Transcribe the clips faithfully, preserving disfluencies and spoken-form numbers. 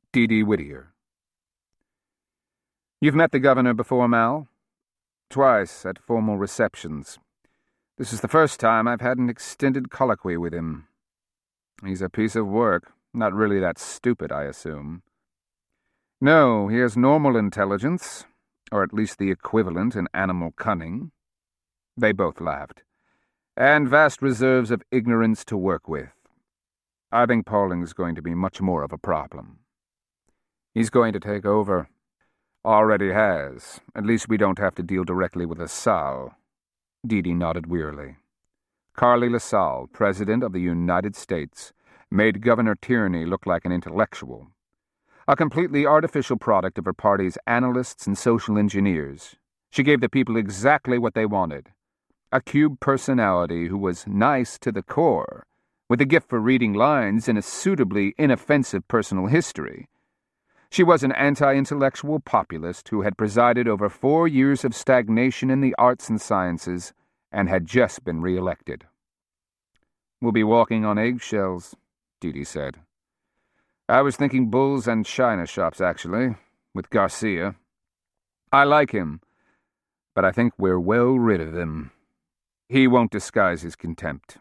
Dee Dee Whittier. You've met the governor before, Mal? Twice, at formal receptions. This is the first time I've had an extended colloquy with him. He's a piece of work. Not really that stupid, I assume. No, he has normal intelligence, or at least the equivalent in animal cunning. They both laughed. And vast reserves of ignorance to work with. I think Pauling's going to be much more of a problem. He's going to take over. Already has. At least we don't have to deal directly with LaSalle. Dee Dee nodded wearily. Carly LaSalle, President of the United States, made Governor Tierney look like an intellectual. A completely artificial product of her party's analysts and social engineers. She gave the people exactly what they wanted. A cube personality who was nice to the core, with a gift for reading lines and a suitably inoffensive personal history. She was an anti-intellectual populist who had presided over four years of stagnation in the arts and sciences and had just been re-elected. "We'll be walking on eggshells," Dee Dee said. "I was thinking bulls and china shops, actually, with Garcia. I like him, but I think we're well rid of him. He won't disguise his contempt.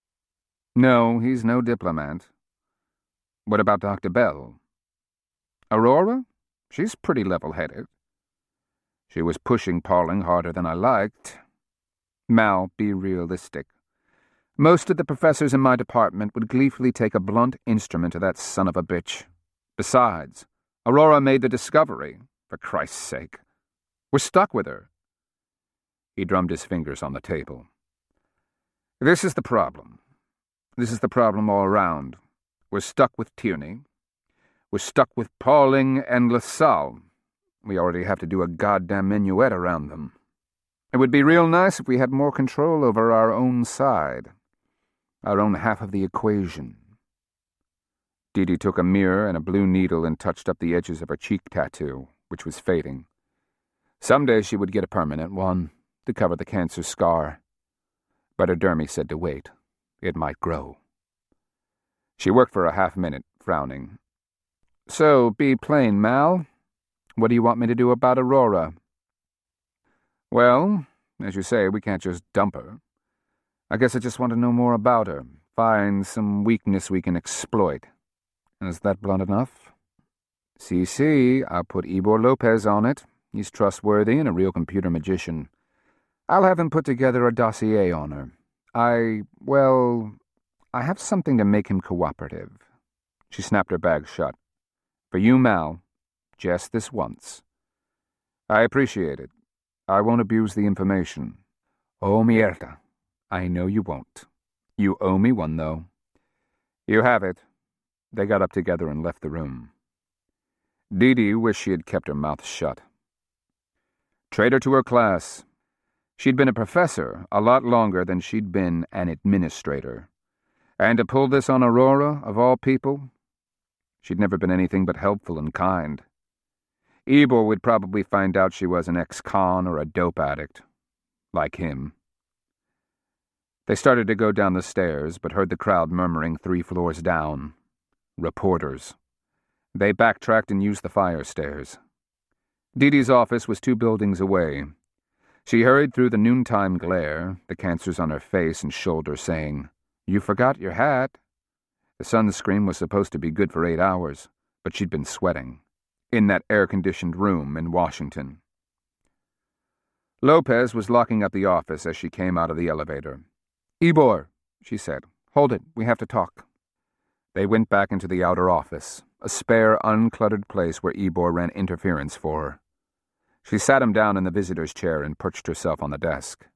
No, he's no diplomat. What about Doctor Bell? Aurora? She's pretty level-headed. She was pushing Pauling harder than I liked. Mal, be realistic. Most of the professors in my department would gleefully take a blunt instrument to that son of a bitch. Besides, Aurora made the discovery, for Christ's sake. We're stuck with her." He drummed his fingers on the table. "This is the problem. This is the problem all around. We're stuck with Tierney. We're stuck with Pauling and LaSalle. We already have to do a goddamn minuet around them. It would be real nice if we had more control over our own side, our own half of the equation." Dee Dee took a mirror and a blue needle and touched up the edges of her cheek tattoo, which was fading. Someday she would get a permanent one, to cover the cancer scar. But her dermy said to wait. It might grow. She worked for a half-minute, frowning. "So, be plain, Mal. What do you want me to do about Aurora?" "Well, as you say, we can't just dump her. I guess I just want to know more about her, find some weakness we can exploit. Is that blunt enough?" "See, see, I'll put Ybor Lopez on it. He's trustworthy and a real computer magician. I'll have him put together a dossier on her. I, well, I have something to make him cooperative." She snapped her bag shut. "For you, Mal, just this once." "I appreciate it. I won't abuse the information." "Oh, mierda. I know you won't. You owe me one, though." "You have it." They got up together and left the room. Dee Dee wished she had kept her mouth shut. Traitor to her class. She'd been a professor a lot longer than she'd been an administrator. And to pull this on Aurora, of all people, she'd never been anything but helpful and kind. Ybor would probably find out she was an ex-con or a dope addict. Like him. They started to go down the stairs, but heard the crowd murmuring three floors down. Reporters. They backtracked and used the fire stairs. Dee Dee's office was two buildings away. She hurried through the noontime glare, the cancers on her face and shoulder, saying, "You forgot your hat." The sunscreen was supposed to be good for eight hours, but she'd been sweating. In that air-conditioned room in Washington. Lopez was locking up the office as she came out of the elevator. "Ybor," she said. "Hold it, we have to talk." They went back into the outer office, a spare, uncluttered place where Ybor ran interference for her. She sat him down in the visitor's chair and perched herself on the desk.